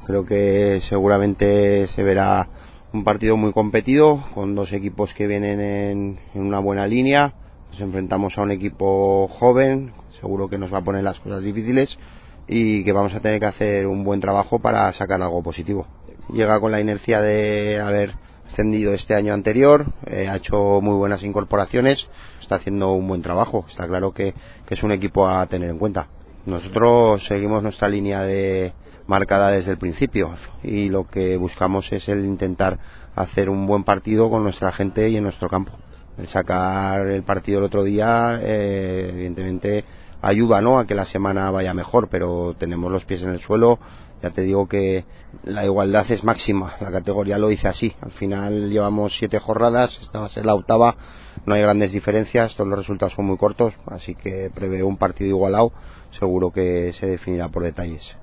Creo que seguramente se verá un partido muy competido, con dos equipos que vienen en una buena línea. Nos enfrentamos a un equipo joven, seguro que nos va a poner las cosas difíciles y que vamos a tener que hacer un buen trabajo para sacar algo positivo. Llega con la inercia de haber ascendido este año anterior, ha hecho muy buenas incorporaciones, está haciendo un buen trabajo, está claro que es un equipo a tener en cuenta. Nosotros seguimos nuestra línea de marcada desde el principio y lo que buscamos es el intentar hacer un buen partido con nuestra gente y en nuestro campo. El sacar el partido el otro día evidentemente ayuda, ¿no?, a que la semana vaya mejor, pero tenemos los pies en el suelo. Ya te digo que la igualdad es máxima, la categoría lo dice así. Al final llevamos 7 jornadas, esta va a ser la 8ª, no hay grandes diferencias, todos los resultados son muy cortos, así que preveo un partido igualado, seguro que se definirá por detalles.